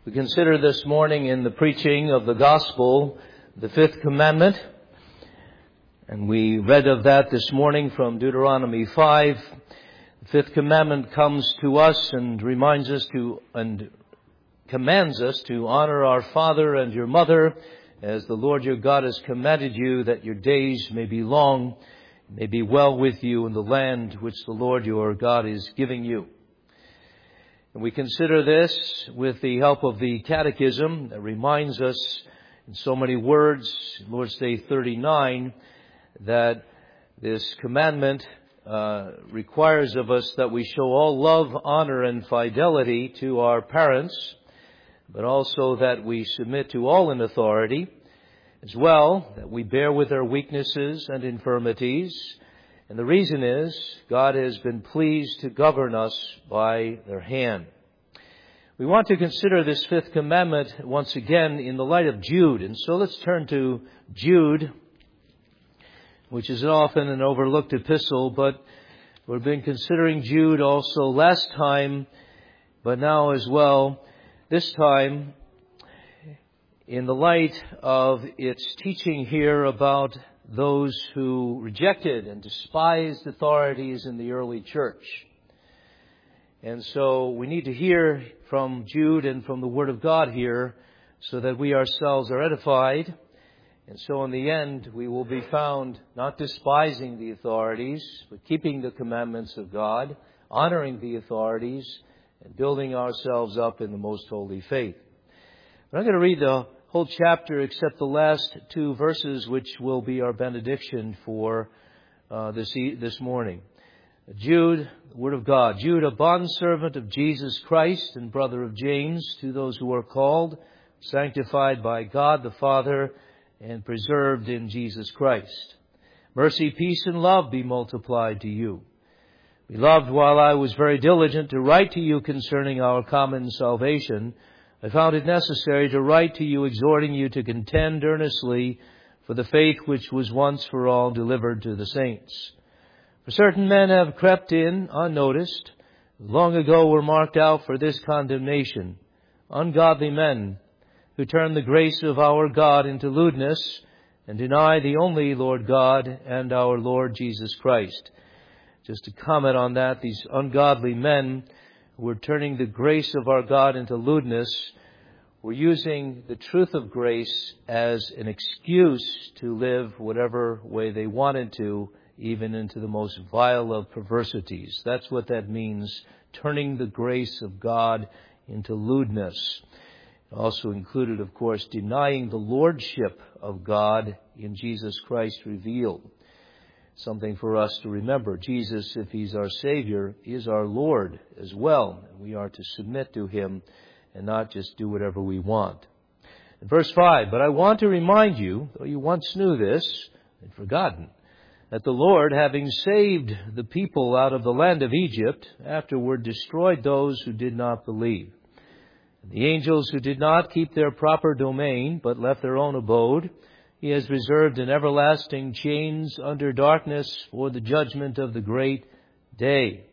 We consider this morning in the preaching of the gospel the fifth commandment. And we read of that this morning from Deuteronomy 5. The fifth commandment comes to us and reminds us to and commands us to honor our father and your mother as the Lord your God has commanded you, that your days may be long, may be well with you in the land which the Lord your God is giving you. And we consider this with the help of the Catechism that reminds us in so many words, Lord's Day 39, that this commandment requires of us that we show all love, honor, and fidelity to our parents, but also that we submit to all in authority, as well that we bear with their weaknesses and infirmities. And the reason is, God has been pleased to govern us by their hand. We want to consider this fifth commandment once again in the light of Jude. And so let's turn to Jude, which is often an overlooked epistle, but we've been considering Jude also last time, but now as well, this time in the light of its teaching here about those who rejected and despised authorities in the early church. And so we need to hear from Jude and from the Word of God here so that we ourselves are edified. And so in the end, we will be found not despising the authorities, but keeping the commandments of God, honoring the authorities, and building ourselves up in the most holy faith. But I'm going to read the whole chapter except the last two verses, which will be our benediction for this morning. Jude, the Word of God. Jude, a bondservant of Jesus Christ and brother of James, to those who are called, sanctified by God the Father, and preserved in Jesus Christ. Mercy, peace, and love be multiplied to you. Beloved, while I was very diligent to write to you concerning our common salvation, I found it necessary to write to you, exhorting you to contend earnestly for the faith which was once for all delivered to the saints. For certain men have crept in unnoticed, long ago were marked out for this condemnation, ungodly men who turn the grace of our God into lewdness and deny the only Lord God and our Lord Jesus Christ. Just to comment on that, these ungodly men who were turning the grace of our God into lewdness were using the truth of grace as an excuse to live whatever way they wanted to, even into the most vile of perversities. That's what that means, turning the grace of God into lewdness. It also included, of course, denying the lordship of God in Jesus Christ revealed. Something for us to remember. Jesus, if He's our Savior, is our Lord as well. We are to submit to Him and not just do whatever we want. In verse 5, but I want to remind you, though you once knew this and forgotten, that the Lord, having saved the people out of the land of Egypt, afterward destroyed those who did not believe. And the angels who did not keep their proper domain, but left their own abode, He has reserved in everlasting chains under darkness for the judgment of the great day.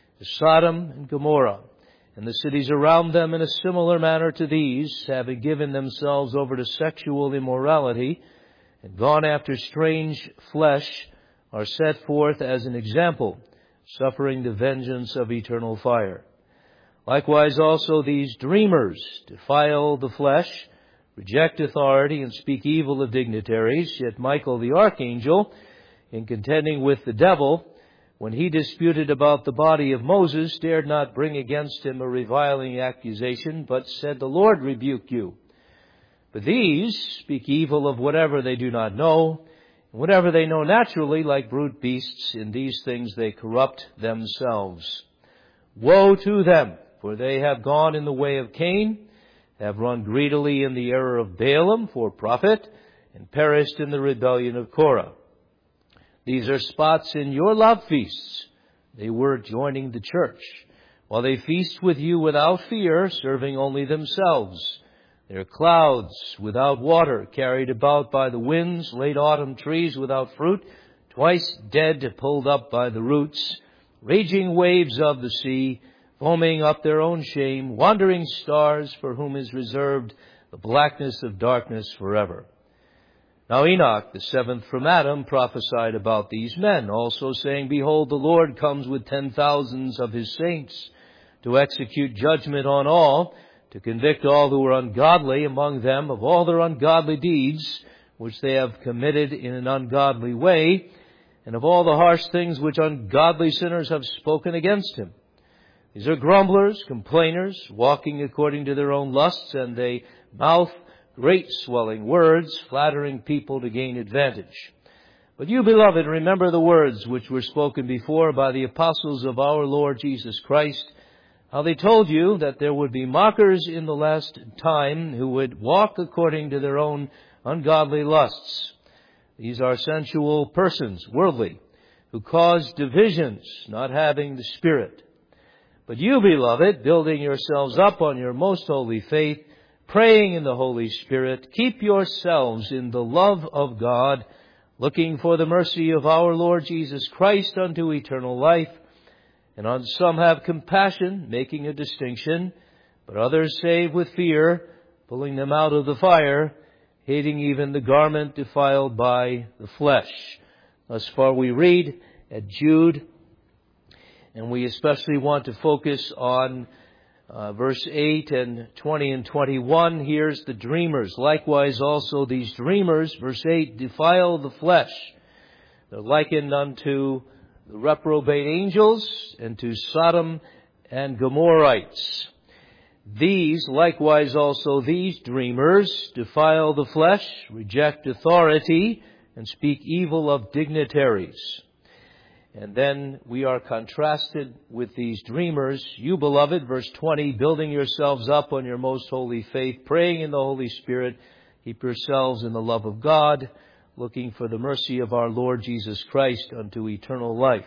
Sodom and Gomorrah, and the cities around them in a similar manner to these, having given themselves over to sexual immorality and gone after strange flesh, are set forth as an example, suffering the vengeance of eternal fire. Likewise also these dreamers defile the flesh, reject authority, and speak evil of dignitaries. Yet Michael the archangel, in contending with the devil, when he disputed about the body of Moses, dared not bring against him a reviling accusation, but said, the Lord rebuke you. But these speak evil of whatever they do not know, and whatever they know naturally, like brute beasts, in these things they corrupt themselves. Woe to them, for they have gone in the way of Cain, have run greedily in the error of Balaam for profit, and perished in the rebellion of Korah. These are spots in your love feasts. They were joining the church, while they feast with you without fear, serving only themselves. They are clouds without water, carried about by the winds, late autumn trees without fruit, twice dead, pulled up by the roots, raging waves of the sea, foaming up their own shame, wandering stars for whom is reserved the blackness of darkness forever. Now Enoch, the seventh from Adam, prophesied about these men, also saying, Behold, the Lord comes with 10,000s of his saints to execute judgment on all, to convict all who are ungodly among them of all their ungodly deeds, which they have committed in an ungodly way, and of all the harsh things which ungodly sinners have spoken against him. These are grumblers, complainers, walking according to their own lusts, and they mouth great swelling words, flattering people to gain advantage. But you, beloved, remember the words which were spoken before by the apostles of our Lord Jesus Christ, how they told you that there would be mockers in the last time who would walk according to their own ungodly lusts. These are sensual persons, worldly, who cause divisions, not having the Spirit. But you, beloved, building yourselves up on your most holy faith, praying in the Holy Spirit, keep yourselves in the love of God, looking for the mercy of our Lord Jesus Christ unto eternal life. And on some have compassion, making a distinction, but others save with fear, pulling them out of the fire, hating even the garment defiled by the flesh. Thus far we read at Jude, and we especially want to focus on verse 8 and 20 and 21. Here's the dreamers. Likewise also these dreamers, verse 8, defile the flesh. They're likened unto the reprobate angels and to Sodom and Gomorrites. These, likewise also these dreamers, defile the flesh, reject authority, and speak evil of dignitaries. And then we are contrasted with these dreamers. You, beloved, verse 20, building yourselves up on your most holy faith, praying in the Holy Spirit, keep yourselves in the love of God, looking for the mercy of our Lord Jesus Christ unto eternal life.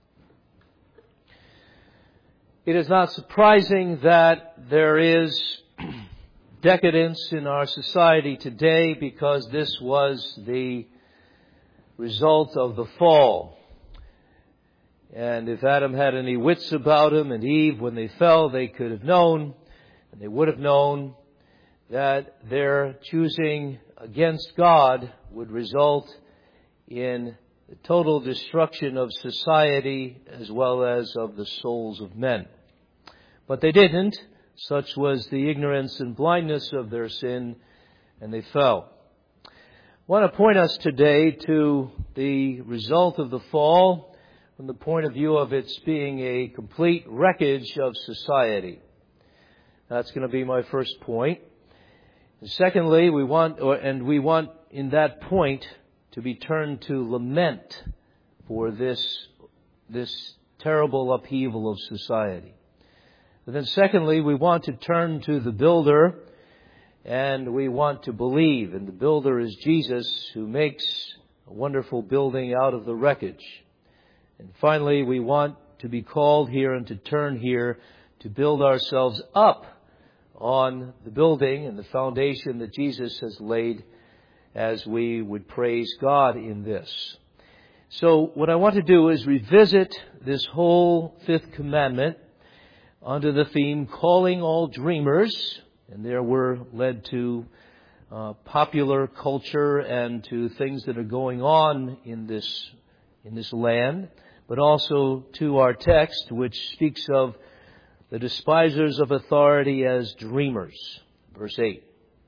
It is not surprising that there is decadence in our society today, because this was the result of the fall. And if Adam had any wits about him and Eve, when they fell, they could have known, and they would have known that their choosing against God would result in the total destruction of society as well as of the souls of men. But they didn't. Such was the ignorance and blindness of their sin, and they fell. I want to point us today to the result of the fall from the point of view of its being a complete wreckage of society. That's going to be my first point. And secondly, we want in that point to be turned to lament for this terrible upheaval of society. And then secondly, we want to turn to the builder, and we want to believe. And the builder is Jesus, who makes a wonderful building out of the wreckage. And finally, we want to be called here and to turn here to build ourselves up on the building and the foundation that Jesus has laid, as we would praise God in this. So what I want to do is revisit this whole fifth commandment under the theme, calling all dreamers. And there we're led to popular culture and to things that are going on in this land, but also to our text, which speaks of the despisers of authority as dreamers, verse 8.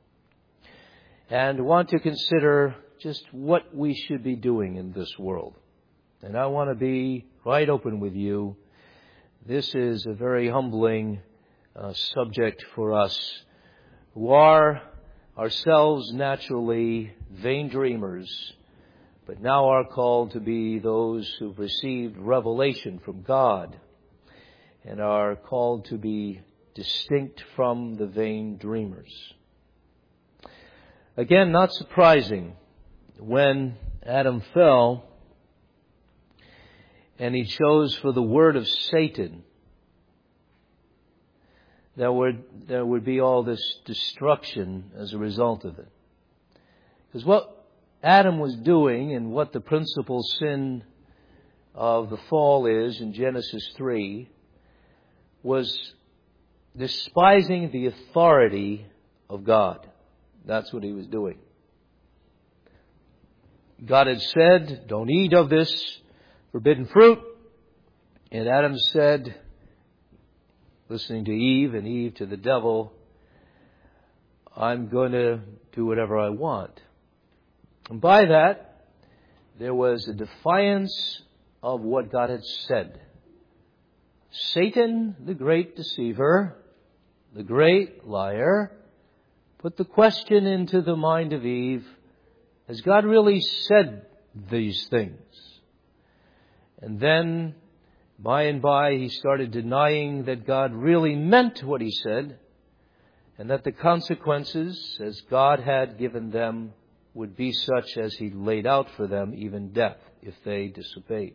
And want to consider just what we should be doing in this world. And I want to be right open with you. This is a very humbling subject for us who are ourselves naturally vain dreamers, but now are called to be those who've received revelation from God and are called to be distinct from the vain dreamers. Again, not surprising, when Adam fell and he chose for the word of Satan, there would be all this destruction as a result of it. Because what Adam was doing, and what the principal sin of the fall is in Genesis 3, was despising the authority of God. That's what he was doing. God had said, don't eat of this forbidden fruit. And Adam said, listening to Eve and Eve to the devil, I'm going to do whatever I want. And by that, there was a defiance of what God had said. Satan, the great deceiver, the great liar, put the question into the mind of Eve, has God really said these things? And then, by and by, he started denying that God really meant what he said, and that the consequences, as God had given them, would be such as he laid out for them, even death, if they disobeyed.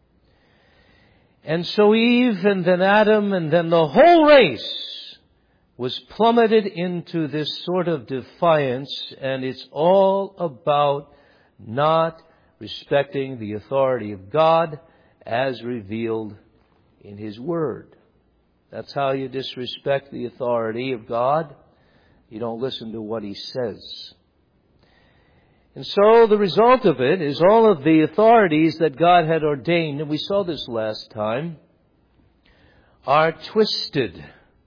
And so Eve, and then Adam, and then the whole race was plummeted into this sort of defiance, and it's all about not respecting the authority of God as revealed in His Word. That's how you disrespect the authority of God. You don't listen to what He says. And so the result of it is all of the authorities that God had ordained, and we saw this last time, are twisted.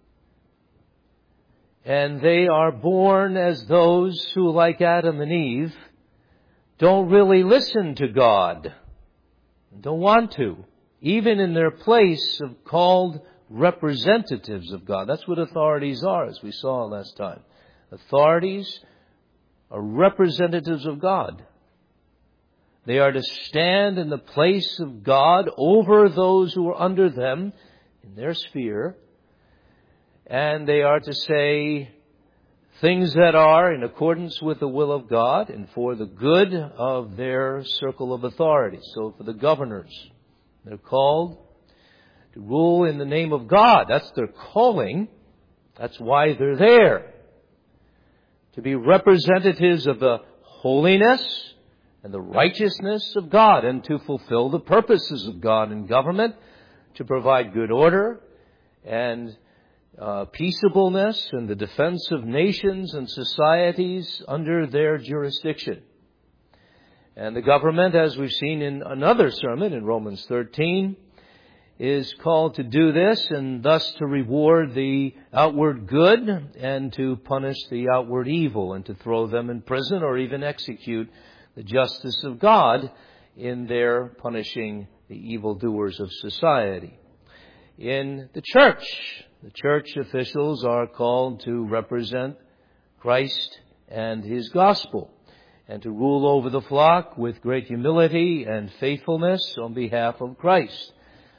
And they are born as those who, like Adam and Eve, don't really listen to God. Don't want to. Even in their place of called representatives of God. That's what authorities are, as we saw last time. Authorities are representatives of God. They are to stand in the place of God over those who are under them in their sphere. And they are to say things that are in accordance with the will of God and for the good of their circle of authority. So for the governors, they're called to rule in the name of God. That's their calling. That's why they're there. To be representatives of the holiness and the righteousness of God, and to fulfill the purposes of God in government, to provide good order and peaceableness and the defense of nations and societies under their jurisdiction. And the government, as we've seen in another sermon in Romans 13, is called to do this, and thus to reward the outward good and to punish the outward evil, and to throw them in prison or even execute the justice of God in their punishing the evildoers of society. In the church officials are called to represent Christ and His gospel, and to rule over the flock with great humility and faithfulness on behalf of Christ.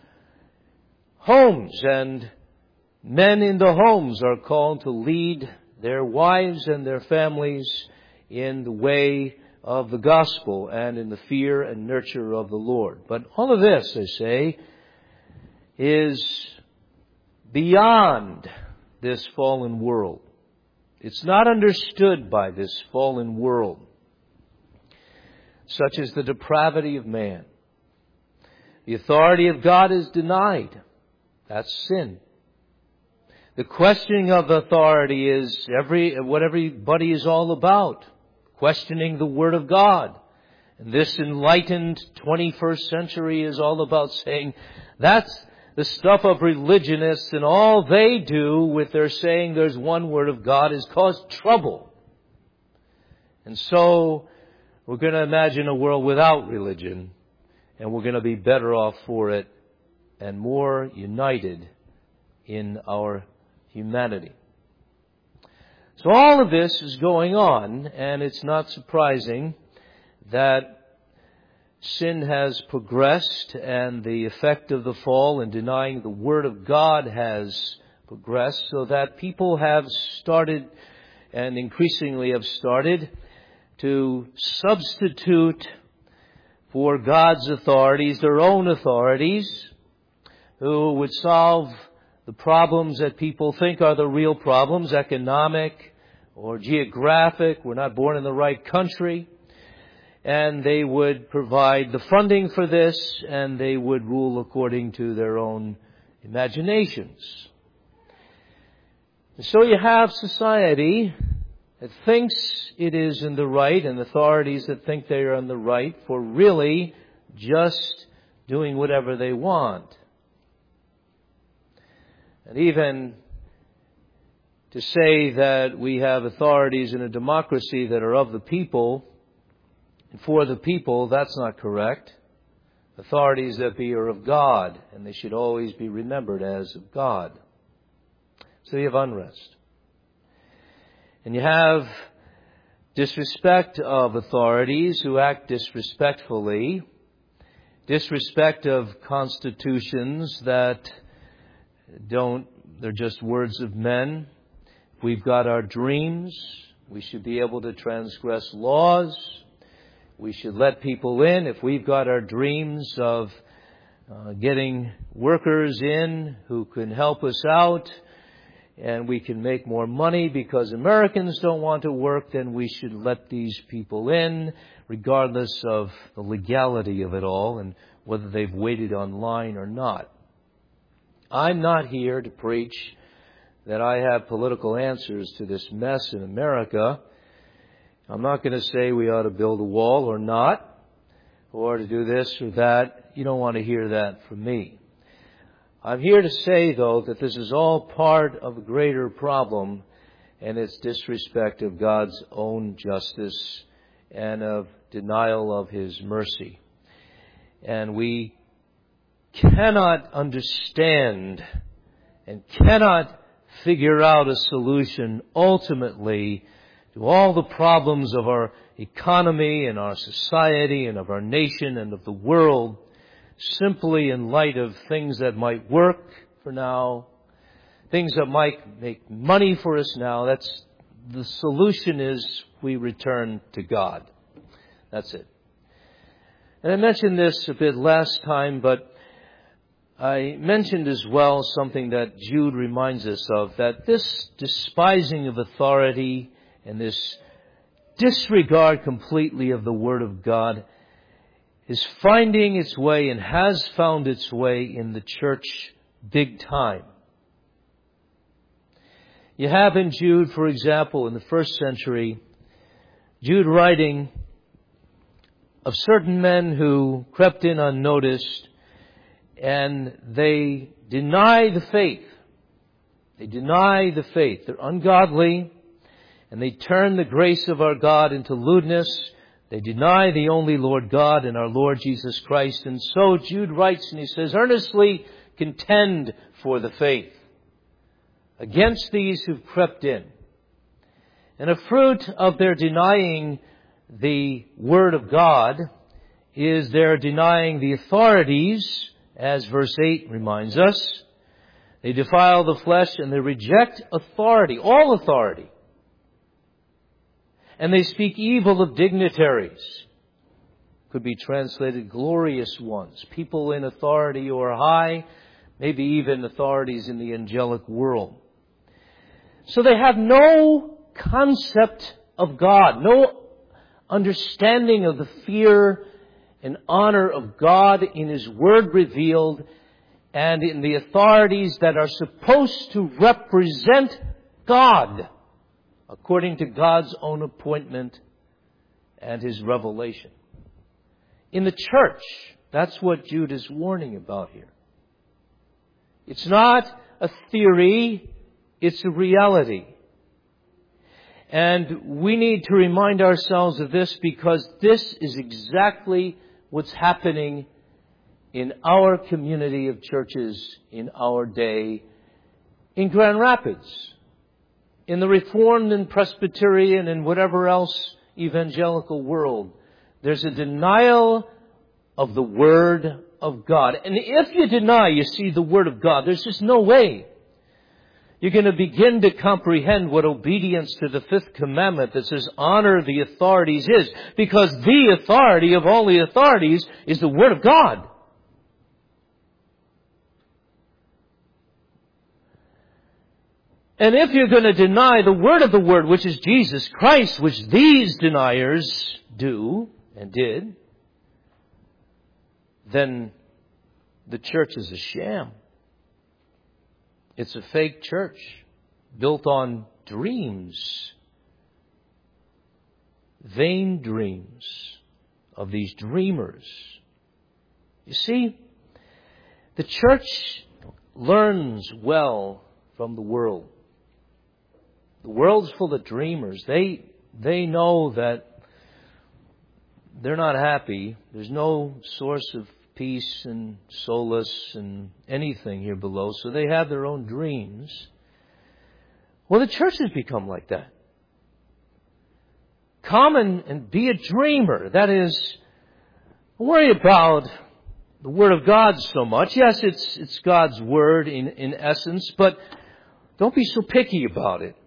Homes and men in the homes are called to lead their wives and their families in the way of the gospel and in the fear and nurture of the Lord. But all of this, I say, is beyond this fallen world. It's not understood by this fallen world, such as the depravity of man. The authority of God is denied. That's sin. The questioning of authority is what everybody is all about. Questioning the Word of God. And this enlightened 21st century is all about saying that's the stuff of religionists, and all they do with their saying there's one Word of God is cause trouble. And so we're going to imagine a world without religion, and we're going to be better off for it and more united in our humanity. So all of this is going on, and it's not surprising that sin has progressed and the effect of the fall in denying the Word of God has progressed, so that people have started, and increasingly have started, to substitute for God's authorities their own authorities, who would solve the problems that people think are the real problems, economic or geographic. We're not born in the right country. And they would provide the funding for this, and they would rule according to their own imaginations. And so you have society that thinks it is in the right and authorities that think they are in the right for really just doing whatever they want. And even to say that we have authorities in a democracy that are of the people and for the people, that's not correct. Authorities that be are of God, and they should always be remembered as of God. So you have unrest. And you have disrespect of authorities who act disrespectfully, disrespect of constitutions that they're just words of men. We've got our dreams. We should be able to transgress laws. We should let people in. If we've got our dreams of getting workers in who can help us out, and we can make more money because Americans don't want to work, then we should let these people in, regardless of the legality of it all and whether they've waited online or not. I'm not here to preach that I have political answers to this mess in America. I'm not going to say we ought to build a wall or not, or to do this or that. You don't want to hear that from me. I'm here to say, though, that this is all part of a greater problem, and it's disrespect of God's own justice and of denial of His mercy. And we cannot understand and cannot figure out a solution ultimately to all the problems of our economy and our society and of our nation and of the world simply in light of things that might work for now, things that might make money for us now. That's the solution is we return to God. That's it. And I mentioned this a bit last time, but I mentioned as well something that Jude reminds us of, that this despising of authority and this disregard completely of the Word of God is finding its way and has found its way in the church big time. You have in Jude, for example, in the first century, Jude writing of certain men who crept in unnoticed and they deny the faith. They deny the faith. They're ungodly and they turn the grace of our God into lewdness. They deny the only Lord God and our Lord Jesus Christ. And so Jude writes and he says, earnestly contend for the faith against these who've crept in. And a fruit of their denying the Word of God is their denying the authorities, as verse 8 reminds us. They defile the flesh and they reject authority, all authority. And they speak evil of dignitaries. Could be translated glorious ones. People in authority or high, maybe even authorities in the angelic world. So they have no concept of God, no understanding of the fear and honor of God in His Word revealed and in the authorities that are supposed to represent God according to God's own appointment and His revelation. In the church, that's what Jude is warning about here. It's not a theory, it's a reality. And we need to remind ourselves of this because this is exactly what's happening in our community of churches in our day in Grand Rapids, in the Reformed and Presbyterian and whatever else evangelical world. There's a denial of the Word of God. And if you deny, you see, the Word of God, there's just no way you're going to begin to comprehend what obedience to the fifth commandment that says honor the authorities is. Because the authority of all the authorities is the Word of God. And if you're going to deny the Word of the Word, which is Jesus Christ, which these deniers do and did, then the church is a sham. It's a fake church built on dreams, vain dreams of these dreamers. You see, the church learns well from the world. The world's full of dreamers. They know that they're not happy. There's no source of peace and solace and anything here below, so they have their own dreams. Well, the church has become like that. Come and be a dreamer. That is, don't worry about the Word of God so much. Yes, it's God's Word in essence, but don't be so picky about it.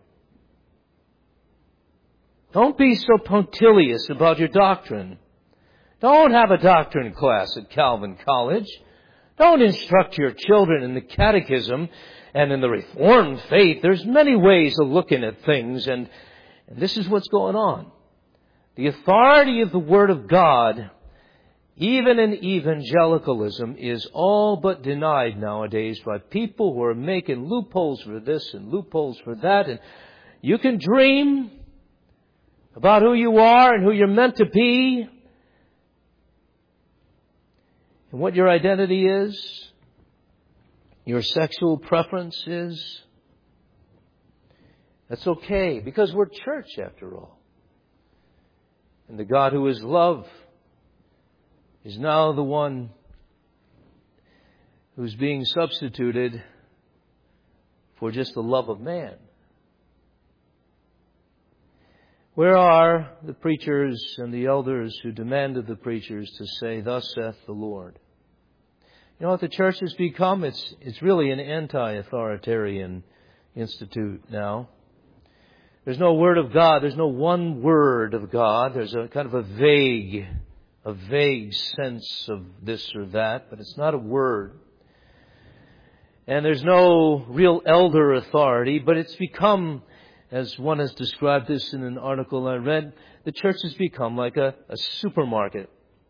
Don't be so punctilious about your doctrine. Don't have a doctrine class at Calvin College. Don't instruct your children in the catechism and in the Reformed faith. There's many ways of looking at things, and this is what's going on. The authority of the Word of God, even in evangelicalism, is all but denied nowadays by people who are making loopholes for this and loopholes for that. And you can dream about who you are and who you're meant to be and what your identity is, your sexual preference is. That's okay, because we're church after all. And the God who is love is now the one who's being substituted for just the love of man. Where are the preachers and the elders who demanded the preachers to say, "Thus saith the Lord"? You know what the church has become? It's really an anti-authoritarian institute now. There's no Word of God. There's no one Word of God. There's a kind of a vague sense of this or that, but it's not a word. And there's no real elder authority, but it's become, as one has described this in an article I read, the church has become like a supermarket.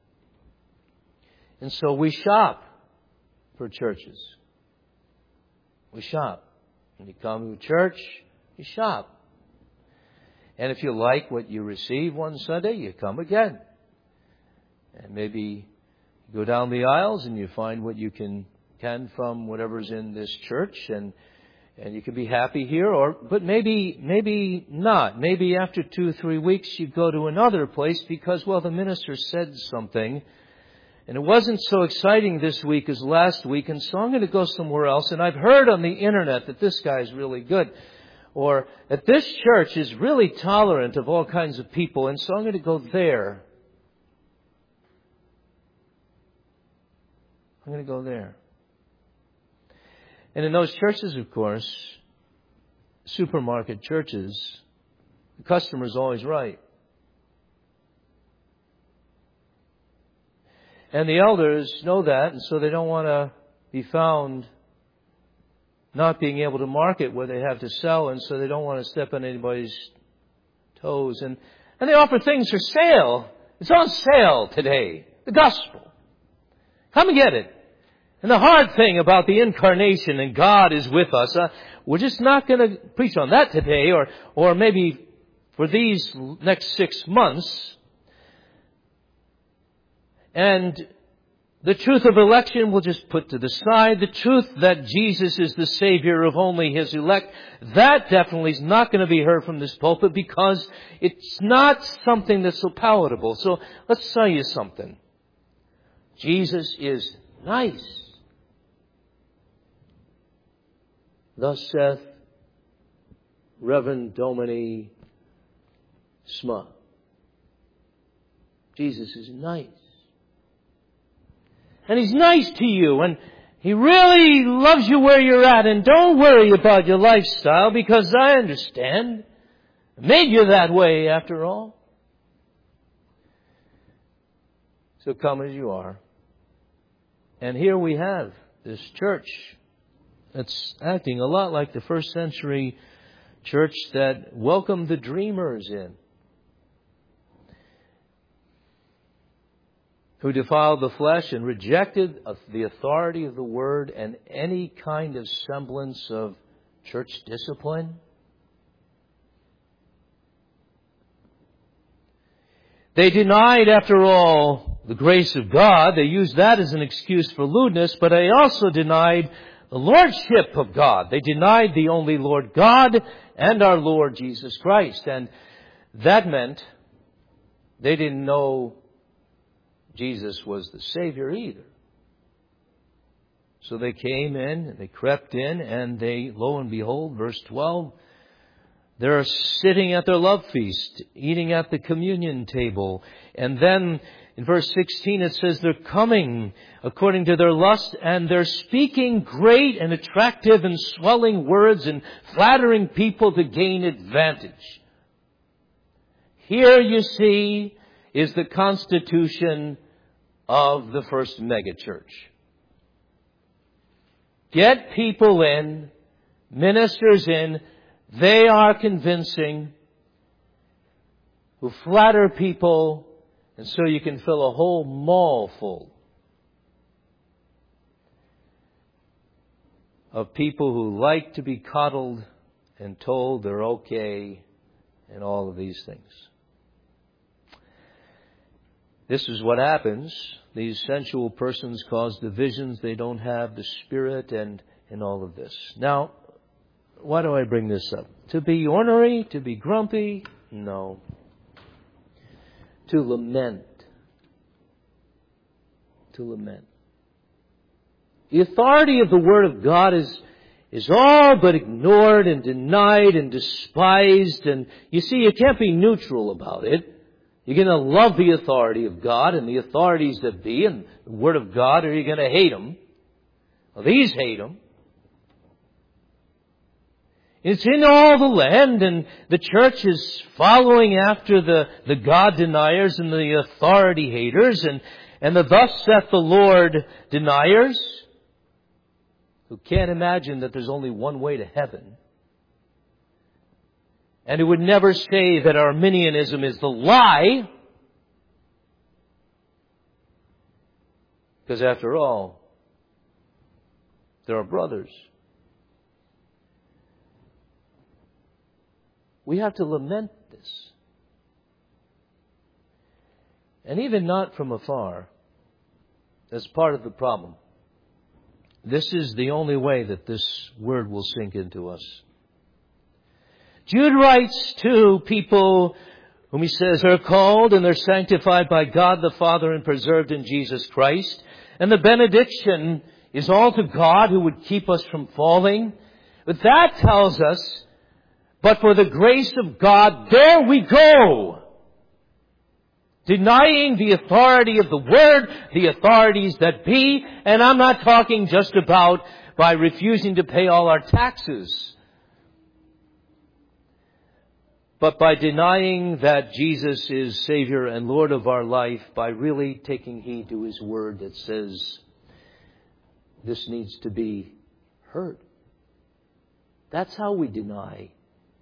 And so we shop for churches. We shop. When you come to church, you shop. And if you like what you receive one Sunday, you come again. And maybe you go down the aisles and you find what you can from whatever's in this church, and you can be happy here, but maybe not. Maybe after 2 or 3 weeks you go to another place because, well, the minister said something and it wasn't so exciting this week as last week, and so I'm going to go somewhere else. And I've heard on the internet that this guy's really good, or that this church is really tolerant of all kinds of people, and so I'm going to go there. I'm going to go there. And in those churches, of course, supermarket churches, the customer's always right. And the elders know that, and so they don't want to be found not being able to market what they have to sell, and so they don't want to step on anybody's toes. And they offer things for sale. It's on sale today. The gospel. Come and get it. And the hard thing about the incarnation and God is with us, we're just not going to preach on that today, or maybe for these next 6 months. And the truth of election we'll just put to the side. The truth that Jesus is the Savior of only His elect, that definitely is not going to be heard from this pulpit because it's not something that's so palatable. So let's tell you something. Jesus is nice. Thus saith Reverend Domini Sma. Jesus is nice. And He's nice to you, and He really loves you where you're at, and don't worry about your lifestyle because I understand. I made you that way after all. So come as you are. And here we have this church that's acting a lot like the first century church that welcomed the dreamers in. who defiled the flesh and rejected the authority of the Word and any kind of semblance of church discipline. They denied, after all, the grace of God. They used that as an excuse for lewdness, but they also denied the lordship of God. They denied the only Lord God and our Lord Jesus Christ. And that meant they didn't know Jesus was the Savior either. So they came in, and they crept in, and they, lo and behold, verse 12, they're sitting at their love feast, eating at the communion table. And then in verse 16 it says they're coming according to their lust, and they're speaking great and attractive and swelling words and flattering people to gain advantage. Here you see is the constitution of the first megachurch. Get people in, ministers in, they are convincing, who flatter people, and so you can fill a whole mall full of people who like to be coddled and told they're okay and all of these things. This is what happens. These sensual persons cause divisions. They don't have the Spirit and all of this. Now, why do I bring this up? To be ornery? To be grumpy? No. To lament. To lament. The authority of the Word of God is all but ignored and denied and despised. And you see, you can't be neutral about it. You're going to love the authority of God and the authorities that be and the Word of God, or you're going to hate them. Well, these hate them. It's in all the land, and the church is following after the God deniers and the authority haters and the thus saith the Lord deniers, who can't imagine that there's only one way to heaven. And who would never say that Arminianism is the lie. Because after all, they're our brothers. We have to lament this. And even not from afar. That's part of the problem. This is the only way that this word will sink into us. Jude writes to people whom he says are called and they're sanctified by God the Father and preserved in Jesus Christ. And the benediction is all to God who would keep us from falling. But that tells us, but for the grace of God, there we go. Denying the authority of the Word, the authorities that be. And I'm not talking just about by refusing to pay all our taxes, but by denying that Jesus is Savior and Lord of our life, by really taking heed to His Word that says this needs to be heard. That's how we deny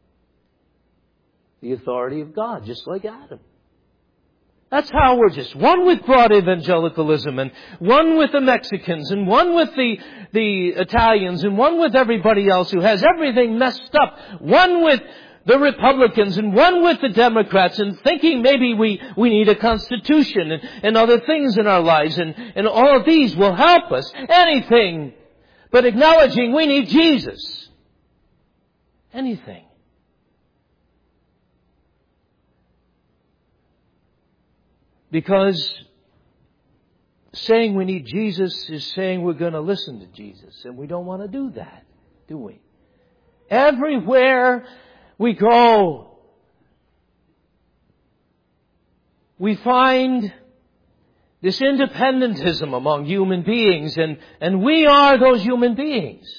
the authority of God, just like Adam. That's how we're just one with broad evangelicalism, and one with the Mexicans, and one with the Italians, and one with everybody else who has everything messed up. One with the Republicans, and one with the Democrats, and thinking maybe we need a constitution and other things in our lives, and all of these will help us. Anything but acknowledging we need Jesus. Anything. Because saying we need Jesus is saying we're going to listen to Jesus. And we don't want to do that, do we? Everywhere we go, we find this independentism among human beings. And we are those human beings.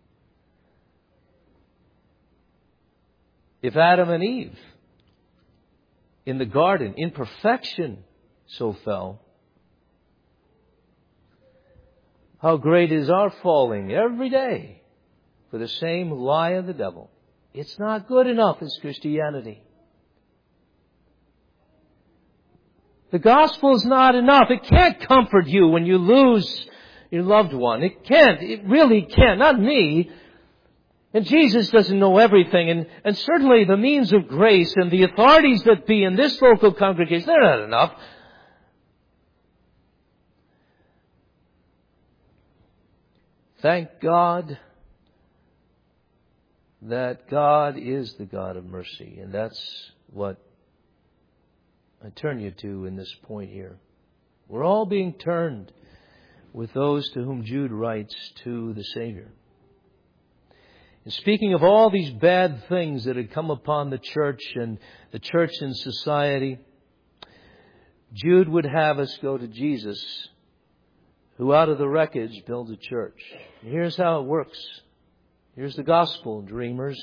If Adam and Eve in the garden, in perfection, so fell, how great is our falling every day for the same lie of the devil. It's not good enough as Christianity. The gospel is not enough. It can't comfort you when you lose your loved one. It can't. It really can't. Not me. And Jesus doesn't know everything. And certainly the means of grace and the authorities that be in this local congregation, they're not enough. Thank God that God is the God of mercy. And that's what I turn you to in this point here. We're all being turned with those to whom Jude writes to the Savior. And speaking of all these bad things that had come upon the church and the church and society, Jude would have us go to Jesus, who out of the wreckage builds a church. And here's how it works. Here's the gospel, dreamers.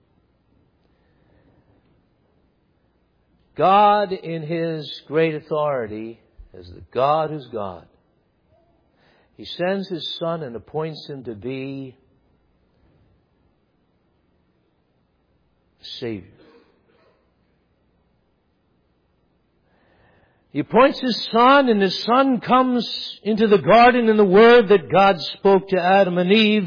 God, in His great authority, as the God who's God, He sends His Son and appoints Him to be a Savior. He appoints His Son, and His Son comes into the garden in the Word that God spoke to Adam and Eve.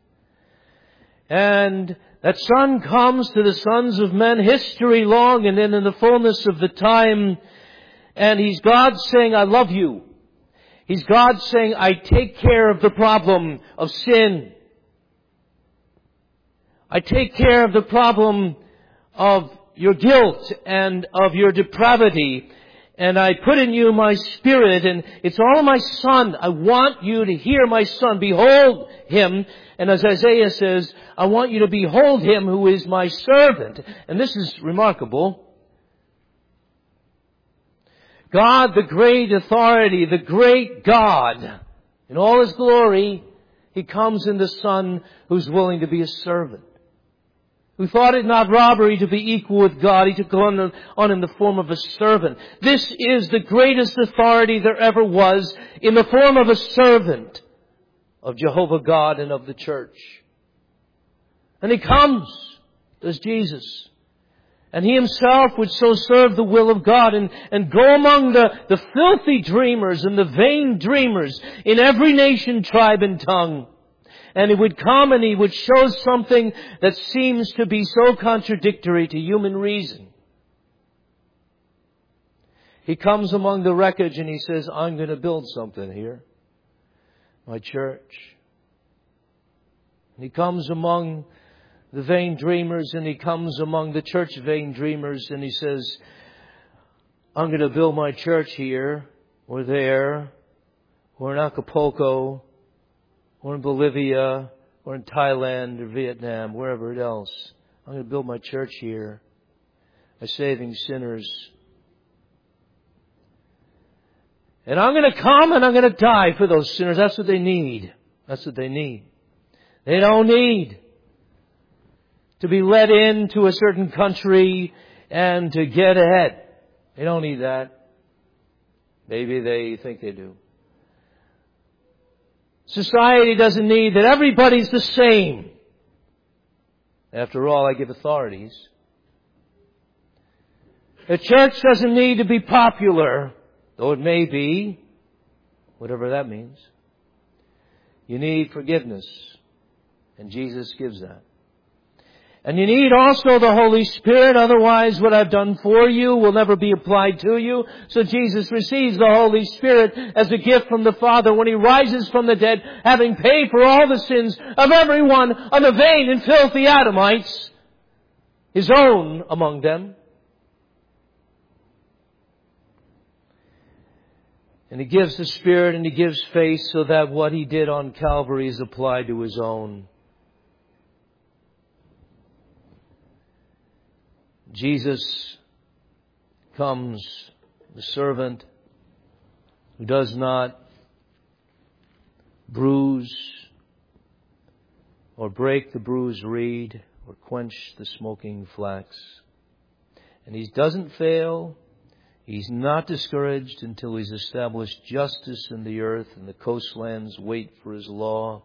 And that Son comes to the sons of men history long, and then in the fullness of the time, and He's God saying, I love you. He's God saying, I take care of the problem of sin. I take care of the problem of your guilt and of your depravity. And I put in you my Spirit, and it's all my Son. I want you to hear my Son. Behold Him. And as Isaiah says, I want you to behold Him who is my servant. And this is remarkable. God, the great authority, the great God, in all His glory, He comes in the Son who's willing to be a servant. Who thought it not robbery to be equal with God. He took on in the form of a servant. This is the greatest authority there ever was, in the form of a servant of Jehovah God and of the church. And He comes, does Jesus. And He Himself would so serve the will of God and go among the filthy dreamers and the vain dreamers in every nation, tribe, and tongue. And He would come and He would show something that seems to be so contradictory to human reason. He comes among the wreckage and He says, I'm going to build something here. My church. And He comes among the vain dreamers, and He comes among the church vain dreamers, and He says, I'm going to build my church here or there or in Acapulco, or in Bolivia, or in Thailand, or Vietnam, wherever else. I'm going to build my church here by saving sinners. And I'm going to come and I'm going to die for those sinners. That's what they need. That's what they need. They don't need to be led into a certain country and to get ahead. They don't need that. Maybe they think they do. Society doesn't need that everybody's the same. After all, I give authorities. The church doesn't need to be popular, though it may be, whatever that means. You need forgiveness, and Jesus gives that. And you need also the Holy Spirit, otherwise what I've done for you will never be applied to you. So Jesus receives the Holy Spirit as a gift from the Father when He rises from the dead, having paid for all the sins of everyone of the vain and filthy Adamites, His own among them. And He gives the Spirit and He gives faith so that what He did on Calvary is applied to His own. Jesus comes, the servant who does not bruise or break the bruised reed or quench the smoking flax. And He doesn't fail. He's not discouraged until He's established justice in the earth and the coastlands wait for His law.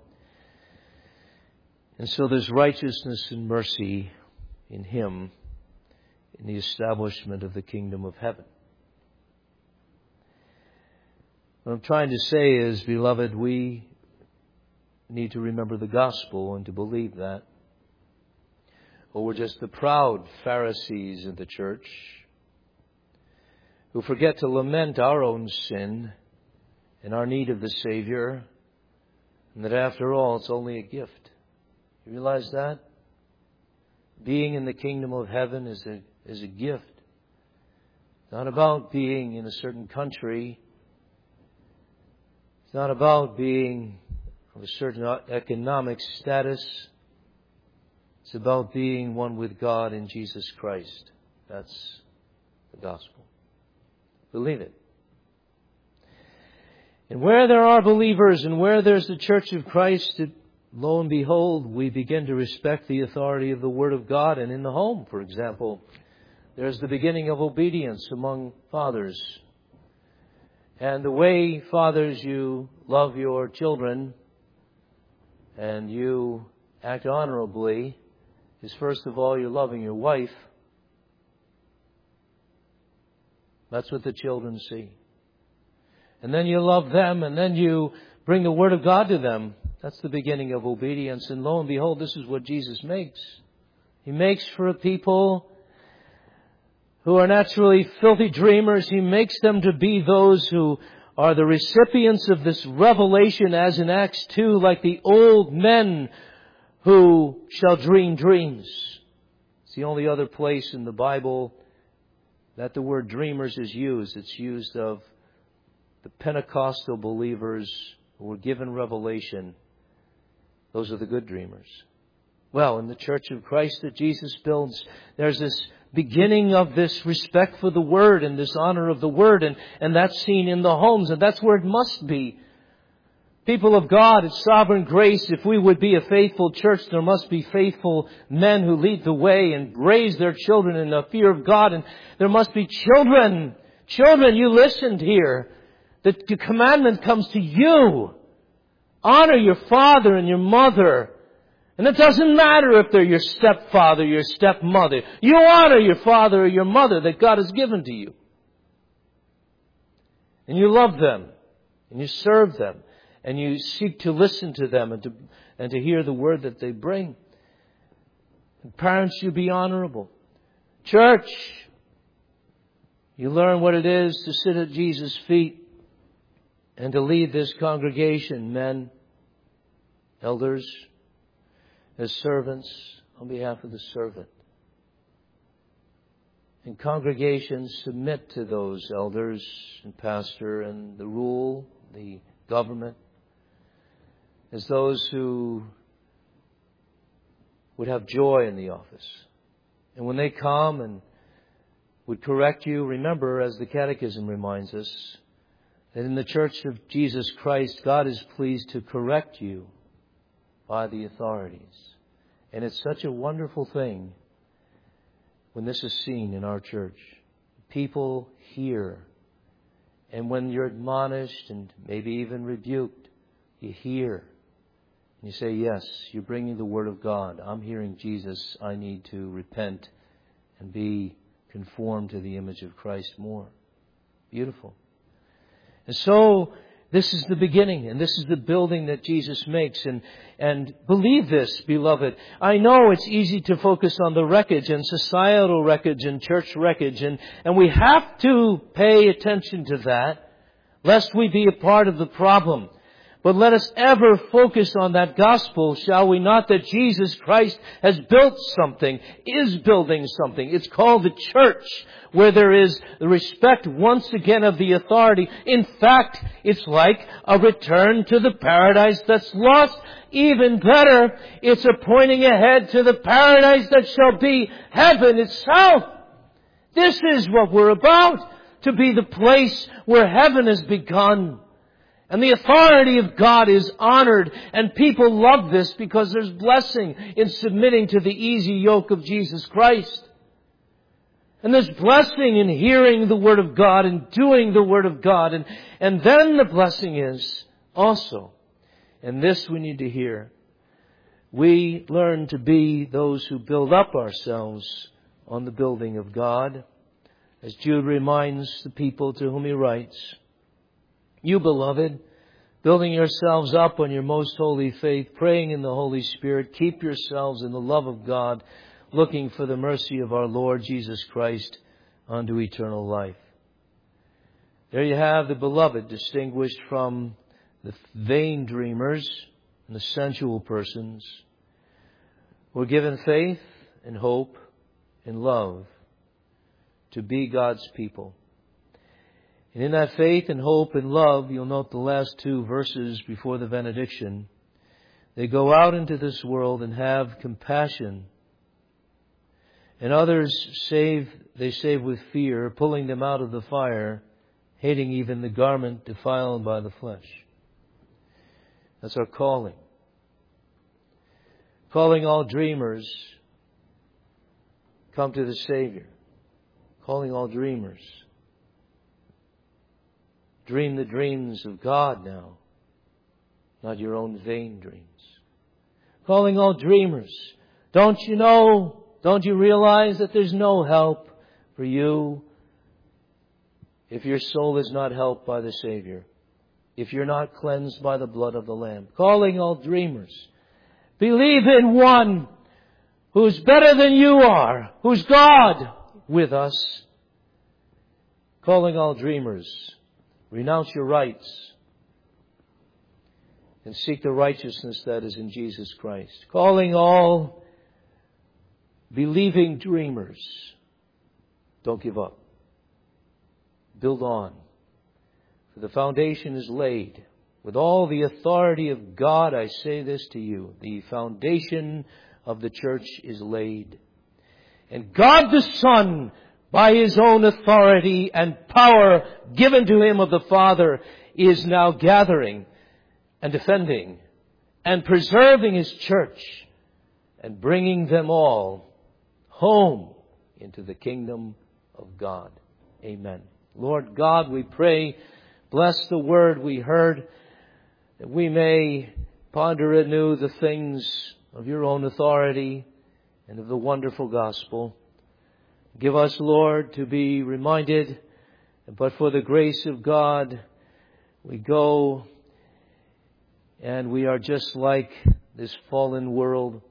And so there's righteousness and mercy in Him, in the establishment of the kingdom of heaven. What I'm trying to say is, beloved, we need to remember the gospel and to believe that. Or we're just the proud Pharisees in the church who forget to lament our own sin and our need of the Savior, and that after all, it's only a gift. You realize that? Being in the kingdom of heaven is a gift. It's not about being in a certain country. It's not about being of a certain economic status. It's about being one with God in Jesus Christ. That's the gospel. Believe it. And where there are believers and where there's the church of Christ, lo and behold, we begin to respect the authority of the Word of God. And in the home, for example, there's the beginning of obedience among fathers. And the way, fathers, you love your children and you act honorably is, first of all, you're loving your wife. That's what the children see. And then you love them, and then you bring the Word of God to them. That's the beginning of obedience. And lo and behold, this is what Jesus makes. He makes for a people who are naturally filthy dreamers. He makes them to be those who are the recipients of this revelation, as in Acts 2, like the old men who shall dream dreams. It's the only other place in the Bible that the word dreamers is used. It's used of the Pentecostal believers who were given revelation. Those are the good dreamers. Well, in the church of Christ that Jesus builds, there's this beginning of this respect for the Word and this honor of the Word, and that's seen in the homes, and that's where it must be. People of God, it's sovereign grace. If we would be a faithful church, there must be faithful men who lead the way and raise their children in the fear of God, and there must be children. Children, you listened here. The commandment comes to you. Honor your father and your mother. And it doesn't matter if they're your stepfather, your stepmother. You honor your father or your mother that God has given to you. And you love them. And you serve them. And you seek to listen to them and to hear the word that they bring. And parents, you be honorable. Church, you learn what it is to sit at Jesus' feet and to lead this congregation, men, elders, as servants on behalf of the servant. And congregations submit to those elders and pastor and the rule, the government, as those who would have joy in the office. And when they come and would correct you, remember, as the Catechism reminds us, that in the Church of Jesus Christ, God is pleased to correct you by the authorities. And it's such a wonderful thing when this is seen in our church. People hear. And when you're admonished and maybe even rebuked, you hear. And you say, yes, you're bringing the Word of God. I'm hearing Jesus. I need to repent and be conformed to the image of Christ more. Beautiful. And so, this is the beginning, and this is the building that Jesus makes. And believe this, beloved. I know it's easy to focus on the wreckage and societal wreckage and church wreckage, and we have to pay attention to that, lest we be a part of the problem. But let us ever focus on that gospel, shall we not, that Jesus Christ has built something, is building something. It's called the church, where there is the respect once again of the authority. In fact, it's like a return to the paradise that's lost. Even better, it's a pointing ahead to the paradise that shall be heaven itself. This is what we're about, to be the place where heaven has begun. And the authority of God is honored, and people love this because there's blessing in submitting to the easy yoke of Jesus Christ. And there's blessing in hearing the Word of God and doing the Word of God. And then the blessing is also, and this we need to hear, we learn to be those who build up ourselves on the building of God. As Jude reminds the people to whom he writes, You, beloved, building yourselves up on your most holy faith, praying in the Holy Spirit, keep yourselves in the love of God, looking for the mercy of our Lord Jesus Christ unto eternal life. There you have the beloved, distinguished from the vain dreamers and the sensual persons, who are given faith and hope and love to be God's people. And in that faith and hope and love, you'll note the last two verses before the benediction. They go out into this world and have compassion. And others they save with fear, pulling them out of the fire, hating even the garment defiled by the flesh. That's our calling. Calling all dreamers, come to the Savior. Calling all dreamers, dream the dreams of God now, not your own vain dreams. Calling all dreamers, don't you realize that there's no help for you if your soul is not helped by the Savior, if you're not cleansed by the blood of the Lamb? Calling all dreamers, believe in one who's better than you are, who's God with us. Calling all dreamers, renounce your rights and seek the righteousness that is in Jesus Christ. Calling all believing dreamers, don't give up. Build on. For the foundation is laid. With all the authority of God, I say this to you. The foundation of the church is laid. And God the Son, by His own authority and power given to Him of the Father, is now gathering and defending and preserving His church and bringing them all home into the kingdom of God. Amen. Lord God, we pray, bless the word we heard, that we may ponder anew the things of your own authority and of the wonderful gospel. Give us, Lord, to be reminded, but for the grace of God, we go and we are just like this fallen world.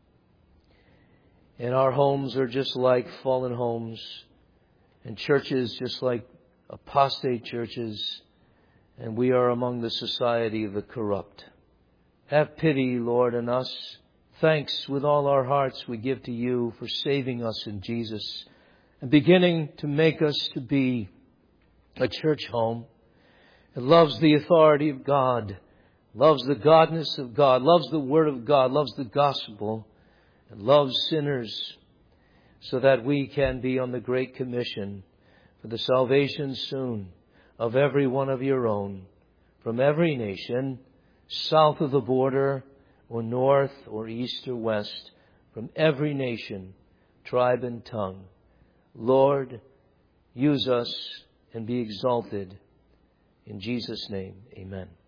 And our homes are just like fallen homes. And churches just like apostate churches. And we are among the society of the corrupt. Have pity, Lord, on us. Thanks with all our hearts we give to you for saving us in Jesus and beginning to make us to be a church home that loves the authority of God, loves the godness of God, loves the Word of God, loves the gospel, and loves sinners, so that we can be on the Great Commission for the salvation soon of every one of your own, from every nation, south of the border, or north, or east, or west, from every nation, tribe, and tongue. Lord, use us and be exalted. In Jesus' name, amen.